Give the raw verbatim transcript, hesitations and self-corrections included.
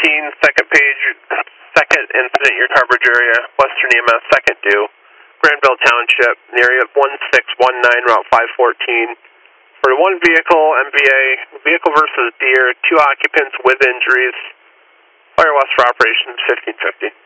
seventeen, second page, second incident, your coverage area, Western E M S, second due, Granville Township, in the area of one six one nine, Route five fourteen. For one vehicle, M V A, vehicle versus deer, two occupants with injuries. Fire West for operations fifteen fifty.